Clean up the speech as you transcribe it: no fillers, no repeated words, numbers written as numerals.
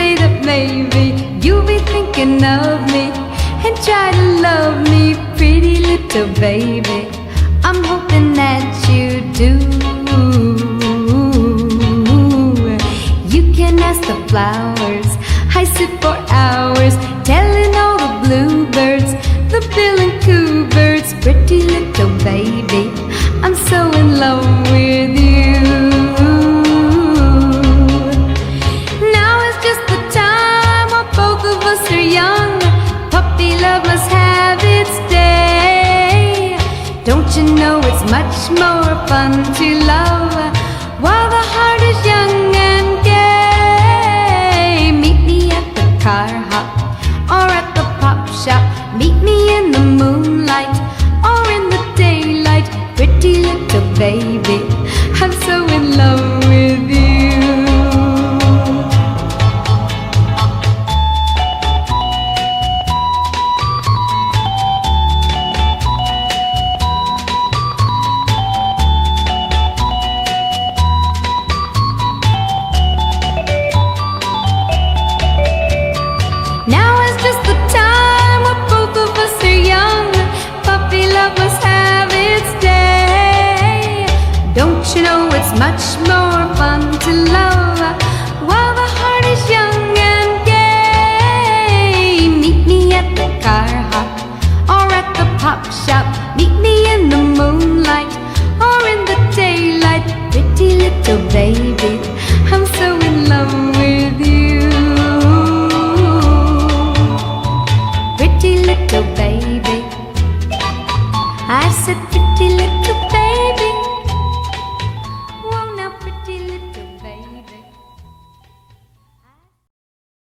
say that maybe you'll be thinking of me and try to love me, pretty little baby. I'm hoping that you do. You can ask the flowers, I sit for hours telling all the bluebirds, the bill and coo birds, pretty little baby, I'm so in love with you. Now is just the time while both of us are young. Puppy love must have its day. Don't you know it's much more fun to love while the heart is young and gay? Meet me at the car hop or at the pop shop. Meet me in the moonlight or in the daylight, pretty little baby, I'm so in love with you. Now is just the time when both of us are young. Puppy love must have its day. Don't you know it's much more fun to love while the heart is young and gay? Meet me at the car hop or at the pop shop. Meet me in the moonlight or in the daylight, pretty little baby, I'm so in love with you. Pretty little baby, I said pretty little baby.